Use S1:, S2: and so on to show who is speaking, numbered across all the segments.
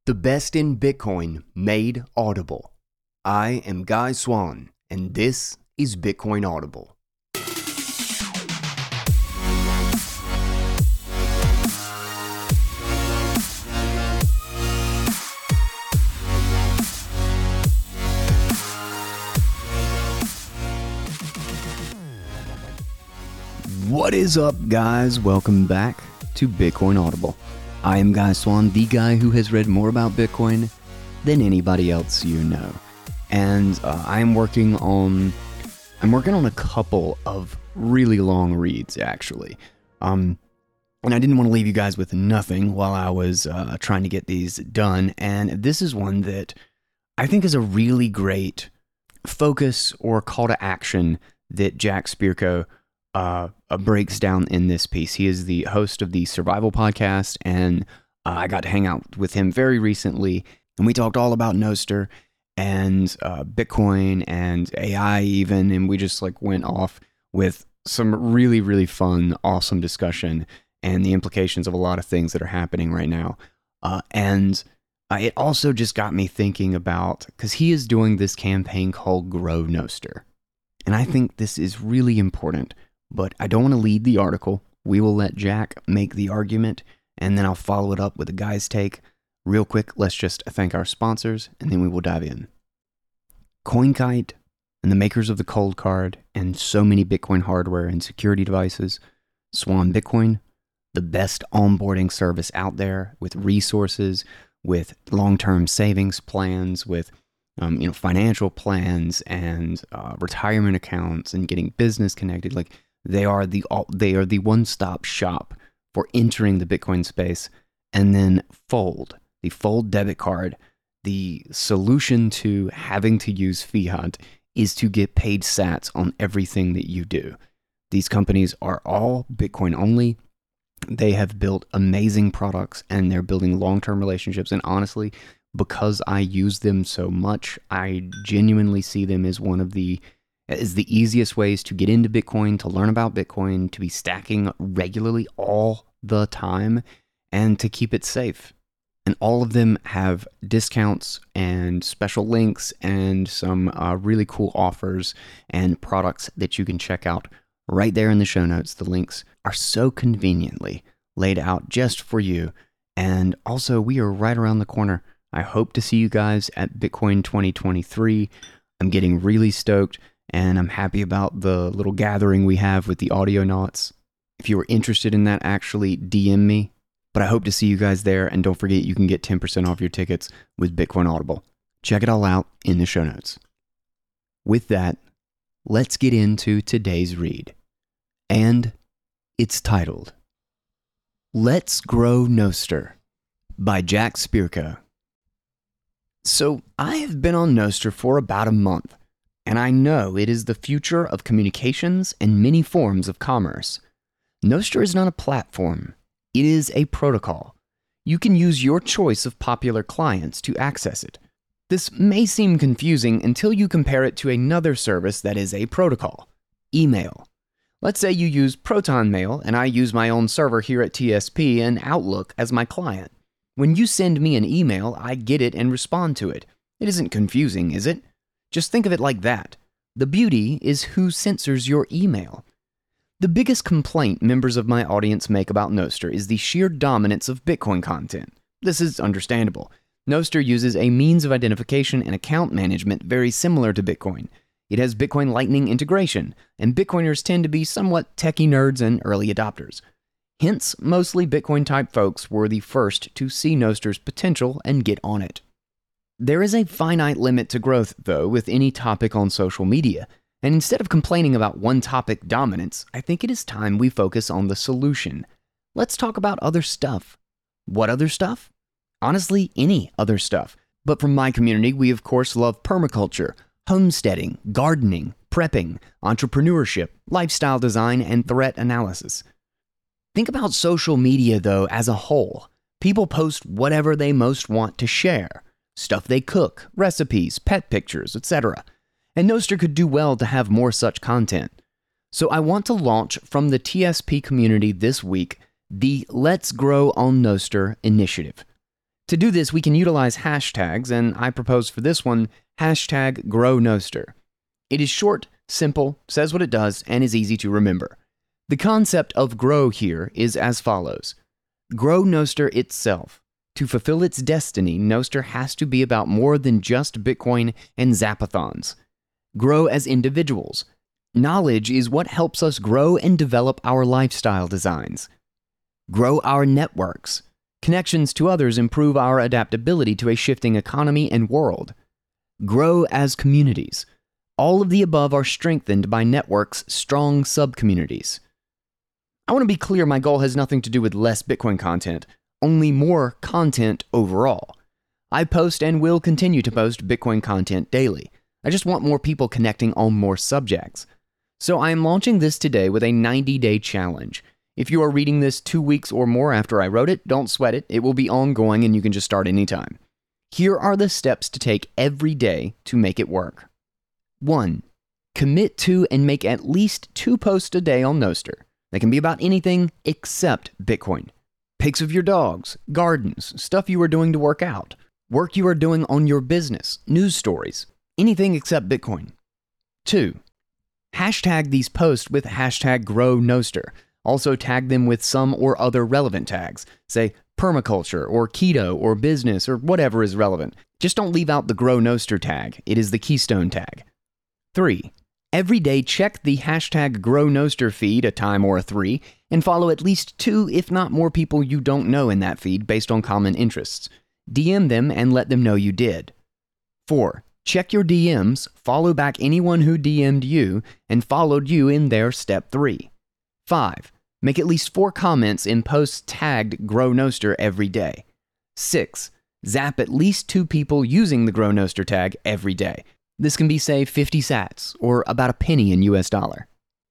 S1: The best in Bitcoin made audible. I am Guy Swan, and this is Bitcoin Audible. What is up, guys? Welcome back to Bitcoin Audible. I am Guy Swan, the guy who has read more about Bitcoin than anybody else you know. And I'm working on a couple of really long reads, actually. And I didn't want to leave you guys with nothing while I was trying to get these done. And this is one that I think is a really great focus or call to action that Jack Spirko breaks down in this piece. He is the host of the Survival Podcast, and I got to hang out with him very recently, and we talked all about Nostr and Bitcoin and AI even, and we just went off with some really, really fun, awesome discussion and the implications of a lot of things that are happening right now. And it also just got me thinking about, because he is doing this campaign called Grow Nostr, and I think this is really important. But I don't want to lead the article. We will let Jack make the argument, and then I'll follow it up with a guy's take. Real quick, let's just thank our sponsors, and then we will dive in. CoinKite and the makers of the Cold Card and so many Bitcoin hardware and security devices. Swan Bitcoin, the best onboarding service out there with resources, with long-term savings plans, with financial plans and retirement accounts and getting business connected. They are the one-stop shop for entering the Bitcoin space. And then Fold, the Fold debit card, the solution to having to use fiat is to get paid sats on everything that you do. These companies are all Bitcoin only. They have built amazing products and they're building long-term relationships. And honestly, because I use them so much, I genuinely see them as is the easiest ways to get into Bitcoin, to learn about Bitcoin, to be stacking regularly all the time, and to keep it safe. And all of them have discounts and special links and some really cool offers and products that you can check out right there in the show notes. The links are so conveniently laid out just for you. And also, we are right around the corner. I hope to see you guys at Bitcoin 2023. I'm getting really stoked. And I'm happy about the little gathering we have with the Audionauts. If you were interested in that, actually DM me. But I hope to see you guys there. And don't forget, you can get 10% off your tickets with Bitcoin Audible. Check it all out in the show notes. With that, let's get into today's read. And it's titled, Let's Grow Nostr by Jack Spirko. So I have been on Nostr for about a month. And I know it is the future of communications and many forms of commerce. Nostr is not a platform. It is a protocol. You can use your choice of popular clients to access it. This may seem confusing until you compare it to another service that is a protocol, email. Let's say you use Proton Mail and I use my own server here at TSP and Outlook as my client. When you send me an email, I get it and respond to it. It isn't confusing, is it? Just think of it like that. The beauty is who censors your email. The biggest complaint members of my audience make about Nostr is the sheer dominance of Bitcoin content. This is understandable. Nostr uses a means of identification and account management very similar to Bitcoin. It has Bitcoin Lightning integration, and Bitcoiners tend to be somewhat techie nerds and early adopters. Hence, mostly Bitcoin-type folks were the first to see Nostr's potential and get on it. There is a finite limit to growth, though, with any topic on social media, and instead of complaining about one topic dominance, I think it is time we focus on the solution. Let's talk about other stuff. What other stuff? Honestly, any other stuff. But from my community, we of course love permaculture, homesteading, gardening, prepping, entrepreneurship, lifestyle design, and threat analysis. Think about social media, though, as a whole. People post whatever they most want to share. Stuff they cook, recipes, pet pictures, etc. And Nostr could do well to have more such content. So I want to launch from the TSP community this week the Let's Grow on Nostr initiative. To do this, we can utilize hashtags, and I propose for this one, hashtag GrowNoster. It is short, simple, says what it does, and is easy to remember. The concept of grow here is as follows. Grow Nostr itself. To fulfill its destiny, Nostr has to be about more than just Bitcoin and Zapathons. Grow as individuals. Knowledge is what helps us grow and develop our lifestyle designs. Grow our networks. Connections to others improve our adaptability to a shifting economy and world. Grow as communities. All of the above are strengthened by networks' strong sub-communities. I want to be clear, my goal has nothing to do with less Bitcoin content, only more content overall. I post and will continue to post Bitcoin content daily. I just want more people connecting on more subjects. So I am launching this today with a 90-day challenge. If you are reading this 2 weeks or more after I wrote it, don't sweat it. It will be ongoing and you can just start anytime. Here are the steps to take every day to make it work. 1. Commit to and make at least 2 posts a day on Nostr. They can be about anything except Bitcoin. Pics of your dogs, gardens, stuff you are doing to work out, work you are doing on your business, news stories, anything except Bitcoin. 2. Hashtag these posts with hashtag GrowNoster. Also tag them with some or other relevant tags, say permaculture or keto or business or whatever is relevant. Just don't leave out the GrowNoster tag. It is the keystone tag. 3. Every day check the hashtag GrowNoster feed, a time or a 3, and follow at least 2, if not more people you don't know in that feed based on common interests. DM them and let them know you did. 4. Check your DMs, follow back anyone who DM'd you and followed you in their step 3. 5. Make at least 4 comments in posts tagged GrowNoster every day. 6. Zap at least 2 people using the GrowNoster tag every day. This can be, say, 50 sats, or about a penny in US dollar.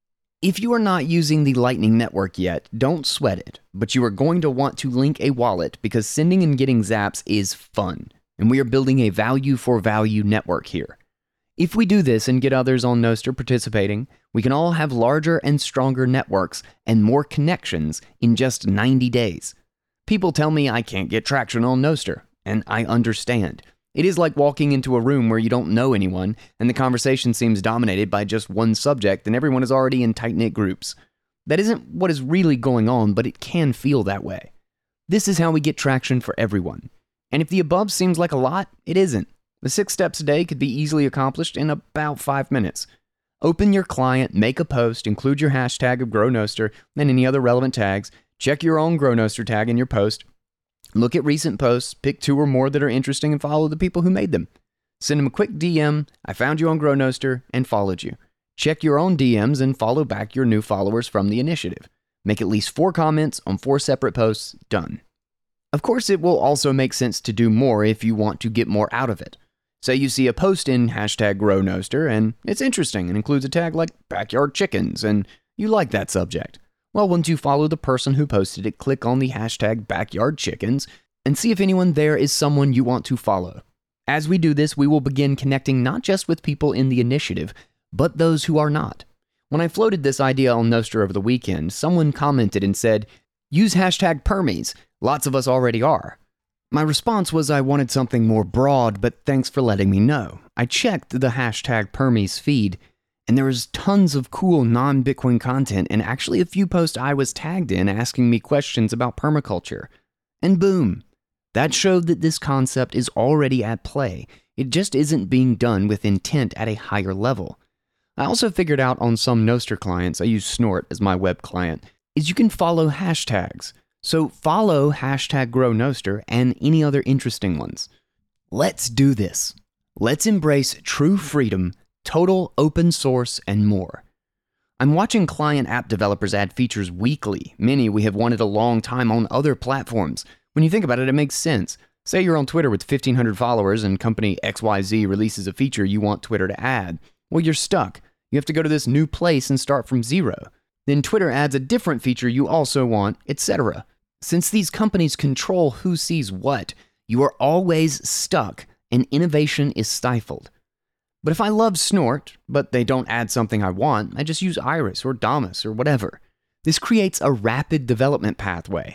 S1: If you are not using the Lightning Network yet, don't sweat it, but you are going to want to link a wallet because sending and getting zaps is fun, and we are building a value for value network here. If we do this and get others on Nostr participating, we can all have larger and stronger networks and more connections in just 90 days. People tell me I can't get traction on Nostr, and I understand. It is like walking into a room where you don't know anyone and the conversation seems dominated by just one subject and everyone is already in tight-knit groups. That isn't what is really going on, but it can feel that way. This is how we get traction for everyone. And if the above seems like a lot, it isn't. The 6 steps a day could be easily accomplished in about 5 minutes. Open your client, make a post, include your hashtag of GrowNoster and any other relevant tags, check your own GrowNoster tag in your post, look at recent posts, pick 2 or more that are interesting and follow the people who made them. Send them a quick DM, I found you on GrowNoster, and followed you. Check your own DMs and follow back your new followers from the initiative. Make at least 4 comments on 4 separate posts, done. Of course, it will also make sense to do more if you want to get more out of it. Say you see a post in hashtag GrowNoster and it's interesting and includes a tag like backyard chickens and you like that subject. Well, once you follow the person who posted it, click on the hashtag backyard chickens and see if anyone there is someone you want to follow. As we do this, we will begin connecting not just with people in the initiative, but those who are not. When I floated this idea on Nostr over the weekend, someone commented and said, use hashtag Permies. Lots of us already are. My response was I wanted something more broad, but thanks for letting me know. I checked the hashtag Permies feed, and there was tons of cool non-Bitcoin content and actually a few posts I was tagged in asking me questions about permaculture. And boom, that showed that this concept is already at play. It just isn't being done with intent at a higher level. I also figured out on some Nostr clients, I use Snort as my web client, is you can follow hashtags. So follow hashtag GrowNoster and any other interesting ones. Let's do this. Let's embrace true freedom, total open source, and more. I'm watching client app developers add features weekly. Many we have wanted a long time on other platforms. When you think about it, it makes sense. Say you're on Twitter with 1,500 followers and company XYZ releases a feature you want Twitter to add. Well, you're stuck. You have to go to this new place and start from zero. Then Twitter adds a different feature you also want, etc. Since these companies control who sees what, you are always stuck and innovation is stifled. But if I love Snort, but they don't add something I want, I just use Iris or Damus or whatever. This creates a rapid development pathway.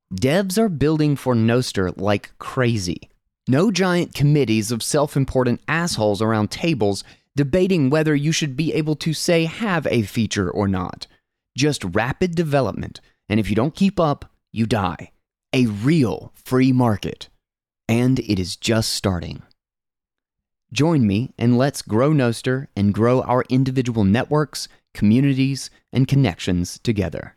S1: Devs are building for Nostr like crazy. No giant committees of self-important assholes around tables debating whether you should be able to, say, have a feature or not. Just rapid development, and if you don't keep up, you die. A real free market. And it is just starting. Join me and let's grow Nostr and grow our individual networks, communities, and connections together.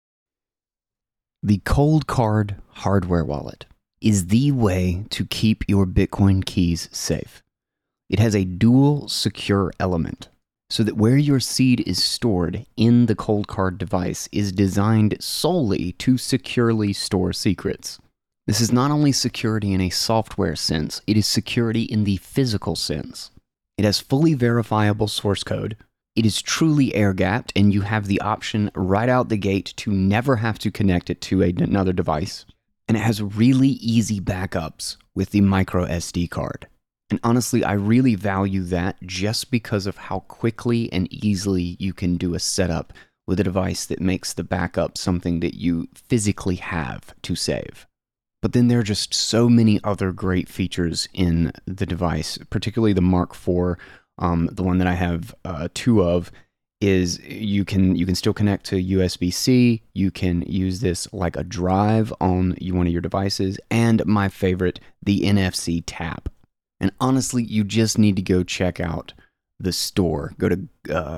S1: The Coldcard hardware wallet is the way to keep your Bitcoin keys safe. It has a dual secure element, so that where your seed is stored in the Coldcard device is designed solely to securely store secrets. This is not only security in a software sense, it is security in the physical sense. It has fully verifiable source code. It is truly air-gapped, and you have the option right out the gate to never have to connect it to another device. And it has really easy backups with the micro SD card. And honestly, I really value that just because of how quickly and easily you can do a setup with a device that makes the backup something that you physically have to save. But then there are just so many other great features in the device, particularly the Mark IV, the one that I have two of, is you can still connect to USB-C. You can use this like a drive on one of your devices, and my favorite, the NFC tap. And honestly, you just need to go check out the store. Go to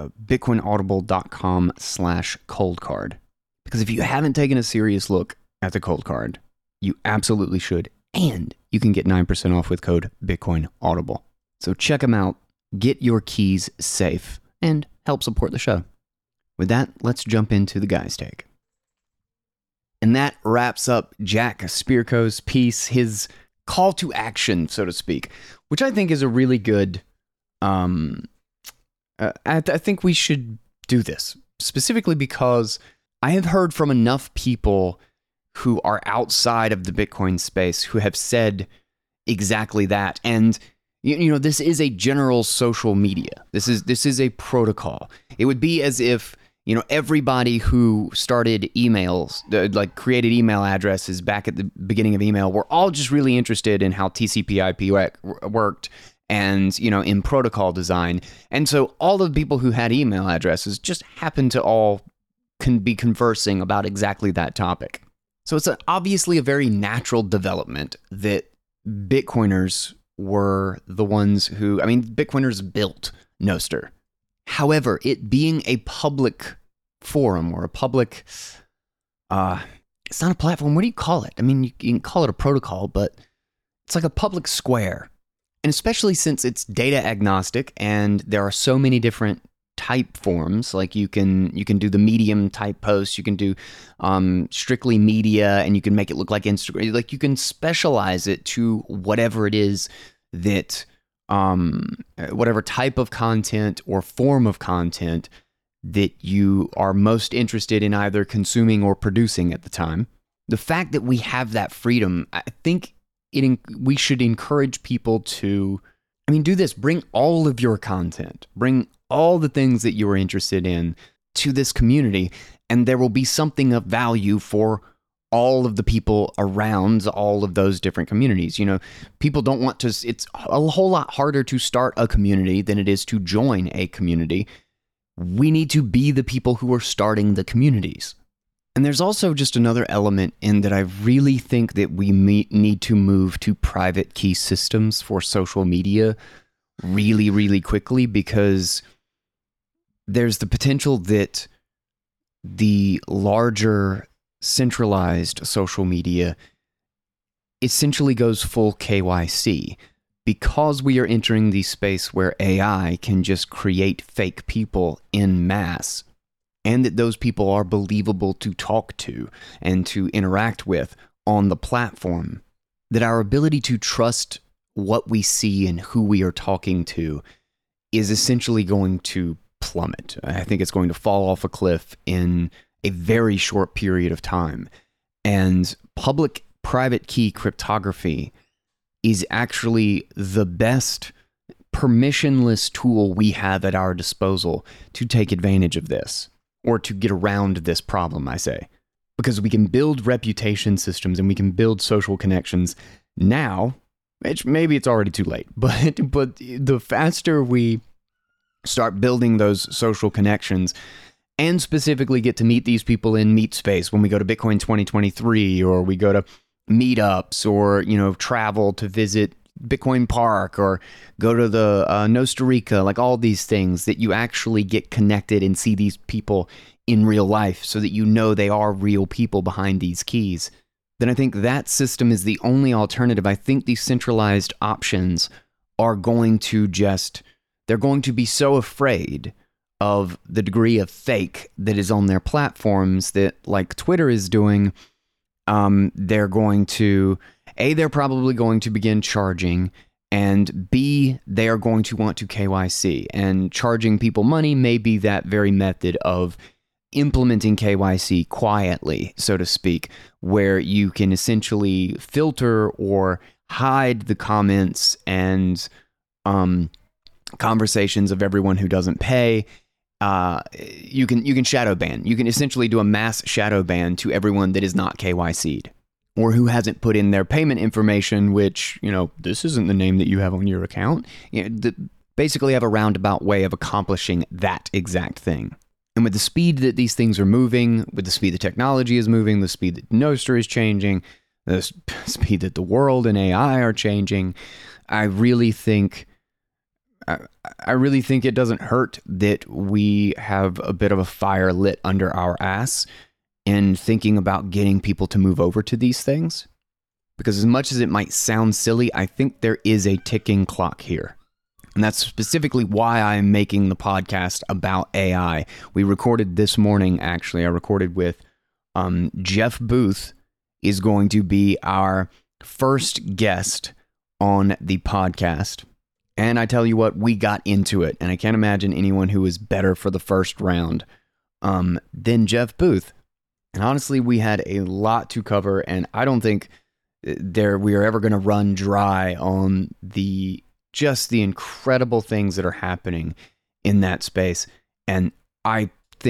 S1: bitcoinaudible.com/coldcard. Because if you haven't taken a serious look at the Coldcard, you absolutely should. And you can get 9% off with code BitcoinAudible. So check them out, get your keys safe, and help support the show. With that, let's jump into the guy's take. And that wraps up Jack Spirko's piece, his call to action, so to speak, which I think is a really good... I think we should do this, specifically because I have heard from enough people who are outside of the Bitcoin space who have said exactly that. And you know, this is a general social media. This is a protocol. It would be as if, you know, everybody who started emails, like created email addresses back at the beginning of email, were all just really interested in how TCP/IP worked and, you know, in protocol design. And so all of the people who had email addresses just happened to all be conversing about exactly that topic. So it's obviously a very natural development that Bitcoiners were the ones who, Bitcoiners built Nostr. However, it being a public forum or a public, it's not a platform. What do you call it? I mean, you can call it a protocol, but it's like a public square. And especially since it's data agnostic and there are so many different type forms, like you can do the medium type posts, you can do strictly media, and you can make it look like Instagram. Like you can specialize it to whatever it is that whatever type of content or form of content that you are most interested in either consuming or producing at the time. The fact that we have that freedom, I think we should encourage people to, do this. Bring all of your content. Bring all the things that you are interested in to this community, and there will be something of value for all of the people around all of those different communities. You know, people don't want to, it's a whole lot harder to start a community than it is to join a community. We need to be the people who are starting the communities. And there's also just another element in that I really think that we need to move to private key systems for social media really, really quickly, because there's the potential that the larger centralized social media essentially goes full KYC, because we are entering the space where AI can just create fake people en masse, and that those people are believable to talk to and to interact with on the platform, that our ability to trust what we see and who we are talking to is essentially going to plummet. I think it's going to fall off a cliff in a very short period of time. And public-private key cryptography is actually the best permissionless tool we have at our disposal to take advantage of this, or to get around this problem, I say. because we can build reputation systems and we can build social connections now, which maybe it's already too late, but the faster we start building those social connections and specifically get to meet these people in meet space when we go to Bitcoin 2023 or we go to meetups or, travel to visit Bitcoin Park or go to the Costa Rica, like all these things, that you actually get connected and see these people in real life so that they are real people behind these keys, then I think that system is the only alternative. I think these centralized options are going to they're going to be so afraid of the degree of fake that is on their platforms that, like Twitter is doing, they're going to, A, they're probably going to begin charging, and B, they are going to want to KYC. And charging people money may be that very method of implementing KYC quietly, so to speak, where you can essentially filter or hide the comments and conversations of everyone who doesn't pay. You can shadow ban. You can essentially do a mass shadow ban to everyone that is not KYC'd or who hasn't put in their payment information, which, this isn't the name that you have on your account. Basically have a roundabout way of accomplishing that exact thing. And with the speed that these things are moving, with the speed the technology is moving, the speed that Nostr is changing, the speed that the world and AI are changing, I really think it doesn't hurt that we have a bit of a fire lit under our ass in thinking about getting people to move over to these things. Because as much as it might sound silly, I think there is a ticking clock here. And that's specifically why I'm making the podcast about AI. We recorded this morning, actually. I recorded with Jeff Booth is going to be our first guest on the podcast. And I tell you what, we got into it. And I can't imagine anyone who was better for the first round than Jeff Booth. And honestly, we had a lot to cover. And I don't think we are ever going to run dry on the incredible things that are happening in that space. And I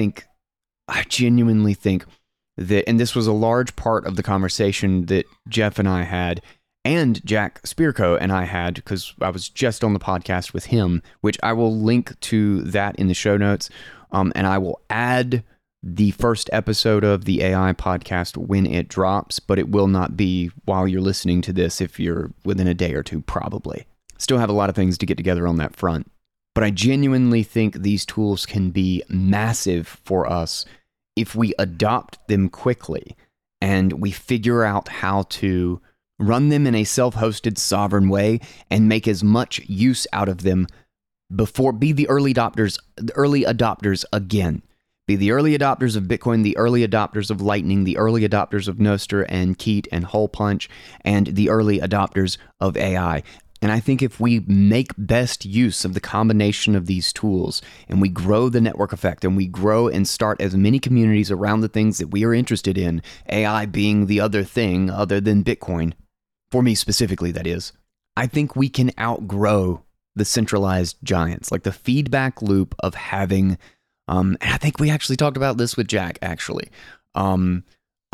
S1: genuinely think that, and this was a large part of the conversation that Jeff and I had, and Jack Spirko and I had, because I was just on the podcast with him, which I will link to that in the show notes. And I will add the first episode of the AI podcast when it drops, but it will not be while you're listening to this if you're within a day or two, probably. Still have a lot of things to get together on that front. But I genuinely think these tools can be massive for us if we adopt them quickly and we figure out how to run them in a self-hosted sovereign way and make as much use out of them be the early adopters again. Be the early adopters of Bitcoin, the early adopters of Lightning, the early adopters of Nostr and Keet and Hole Punch, and the early adopters of AI. And I think if we make best use of the combination of these tools and we grow the network effect and we grow and start as many communities around the things that we are interested in, AI being the other thing other than Bitcoin, for me specifically, that is, I think we can outgrow the centralized giants, like the feedback loop of having, and I think we actually talked about this with Jack, actually. And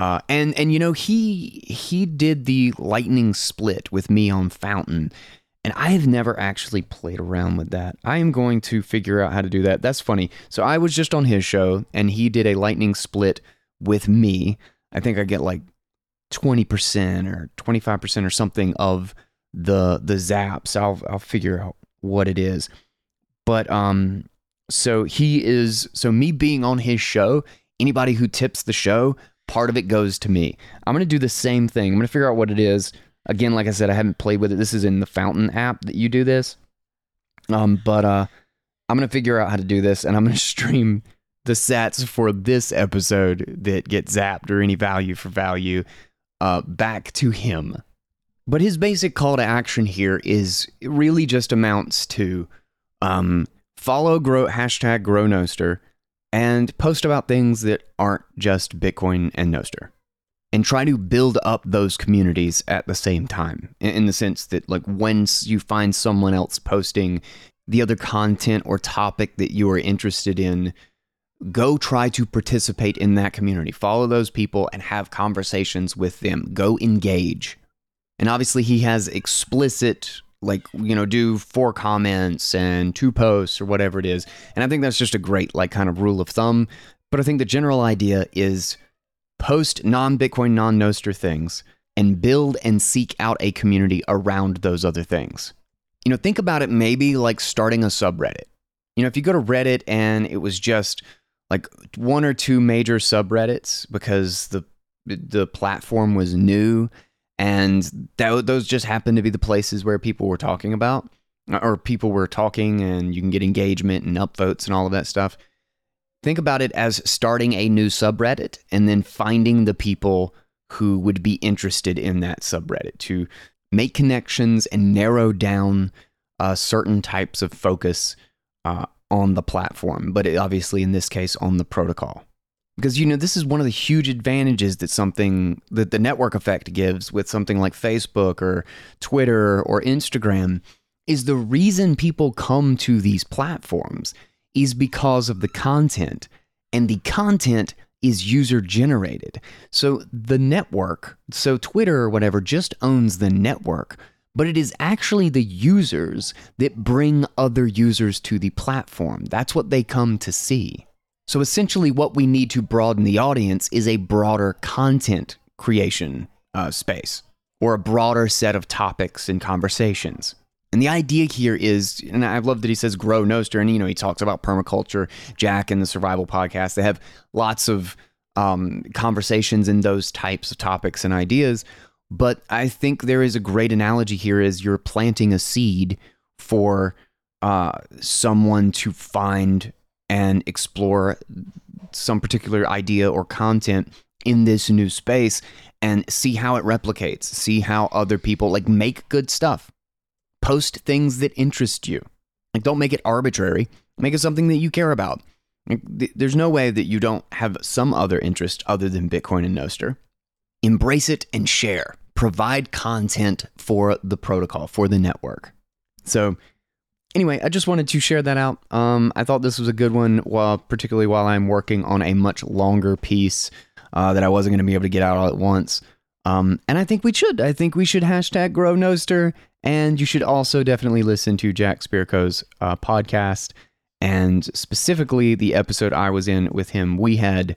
S1: he did the Lightning split with me on Fountain, and I have never actually played around with that. I am going to figure out how to do that. That's funny. So I was just on his show, and he did a Lightning split with me. I think I get like 20% or 25% or something of the zaps. I'll figure out what it is. But so me being on his show, anybody who tips the show, part of it goes to me. I'm going to do the same thing. I'm going to figure out what it is. Again, like I said, I haven't played with it. This is in the Fountain app that you do this. But I'm going to figure out how to do this, and I'm going to stream the sats for this episode that get zapped or any value for value back to him. But his basic call to action here is really just amounts to follow hashtag grow Nostr and post about things that aren't just Bitcoin and Nostr. And try to build up those communities at the same time, in the sense that, like, once you find someone else posting the other content or topic that you are interested in, go try to participate in that community. Follow those people and have conversations with them. Go engage. And obviously he has explicit, do 4 comments and 2 posts or whatever it is. And I think that's just a great, kind of rule of thumb. But I think the general idea is post non-Bitcoin, non-Nostr things and build and seek out a community around those other things. Think about it maybe like starting a subreddit. If you go to Reddit and it was just 1 or 2 major subreddits because the platform was new and those just happened to be the places where people were talking about, or people were talking and you can get engagement and upvotes and all of that stuff. Think about it as starting a new subreddit and then finding the people who would be interested in that subreddit to make connections and narrow down certain types of focus on the platform, but obviously in this case on the protocol. Because, this is one of the huge advantages that the network effect gives with something like Facebook or Twitter or Instagram, is the reason people come to these platforms is because of the content, and the content is user generated. So the network, Twitter or whatever, just owns the network, but it is actually the users that bring other users to the platform. That's what they come to see. So essentially what we need to broaden the audience is a broader content creation space, or a broader set of topics and conversations. And the idea here is, and I love that he says grow Nostr, and he talks about permaculture. Jack and the Survival Podcast, they have lots of conversations in those types of topics and ideas. But I think there is a great analogy here is you're planting a seed for someone to find and explore some particular idea or content in this new space and see how it replicates, see how other people make good stuff. Post things that interest you. Don't make it arbitrary. Make it something that you care about. There's no way that you don't have some other interest other than Bitcoin and Nostr. Embrace it and share. Provide content for the protocol, for the network. So anyway, I just wanted to share that out. I thought this was a good one, particularly while I'm working on a much longer piece that I wasn't going to be able to get out all at once. And I think we should. hashtag grow Nostr. And you should also definitely listen to Jack Spirko's podcast. And specifically the episode I was in with him, we had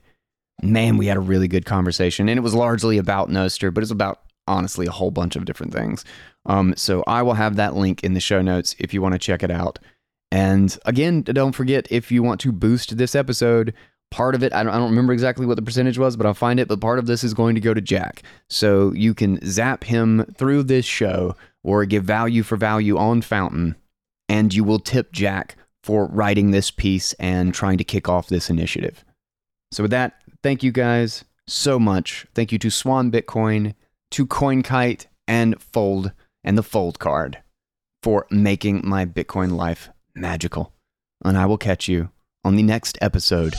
S1: a really good conversation. And it was largely about Nostr, but it's about, honestly, a whole bunch of different things. So I will have that link in the show notes if you want to check it out. And again, don't forget, if you want to boost this episode, part of it, I don't remember exactly what the percentage was, but I'll find it. But part of this is going to go to Jack. So you can zap him through this show or give value for value on Fountain, and you will tip Jack for writing this piece and trying to kick off this initiative. So with that, thank you guys so much. Thank you to Swan Bitcoin, to CoinKite, and Fold, and the Fold card for making my Bitcoin life magical. And I will catch you on the next episode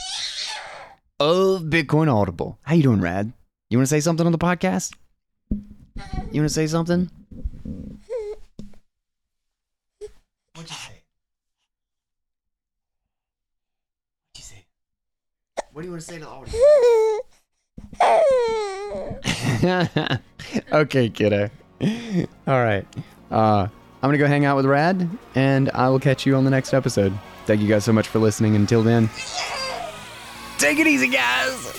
S1: of Bitcoin Audible. How you doing, Rad? You want to say something on the podcast? You want to say something? What'd you say? What'd you say? What do you want to say to the audience? Okay, kiddo. All right. I'm going to go hang out with Rad, and I will catch you on the next episode. Thank you guys so much for listening. Until then, take it easy, guys.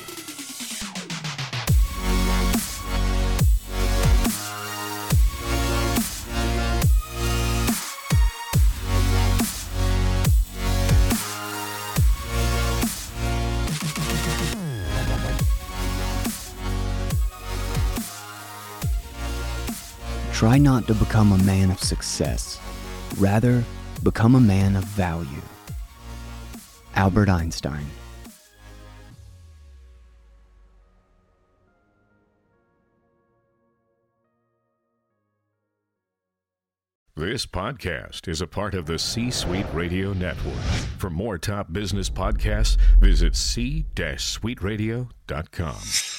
S1: Try not to become a man of success. Rather, become a man of value. Albert Einstein.
S2: This podcast is a part of the C-Suite Radio Network. For more top business podcasts, visit c-suiteradio.com.